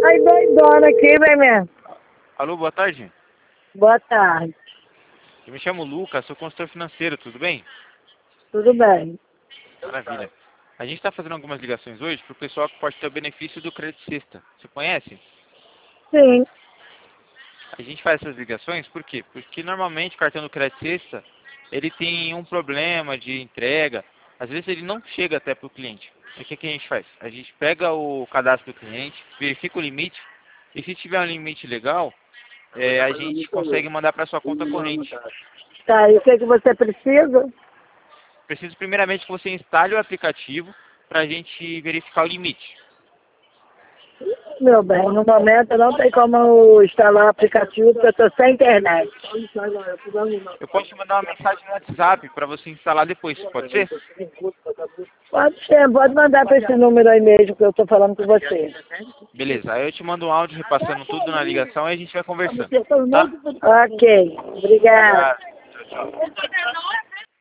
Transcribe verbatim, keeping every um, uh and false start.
Ai, doidona aqui, vem mesmo. Alô, boa tarde. Boa tarde. Eu me chamo Lucas, sou consultor financeiro, tudo bem? Tudo bem? Maravilha. A gente está fazendo algumas ligações hoje para o pessoal que pode ter o benefício do Crédito Sexta. Você conhece? Sim. A gente faz essas ligações por quê? Porque normalmente o cartão do Crédito Sexta, ele tem um problema de entrega. Às vezes ele não chega até para o cliente. O que, que a gente faz? A gente pega o cadastro do cliente, verifica o limite, e se tiver um limite legal, é, a gente consegue mandar para sua conta corrente. Tá, e o que, que você precisa? Preciso primeiramente que você instale o aplicativo para a gente verificar o limite. Meu bem, no momento não tem como eu instalar o aplicativo porque eu estou sem internet. Eu posso te mandar uma mensagem no WhatsApp para você instalar depois, pode ser? Pode ser, pode mandar para esse número aí mesmo que eu estou falando com você. Beleza, aí eu te mando um áudio repassando tudo na ligação e a gente vai conversando, tá? Ok, obrigada. Obrigado. Tchau, tchau.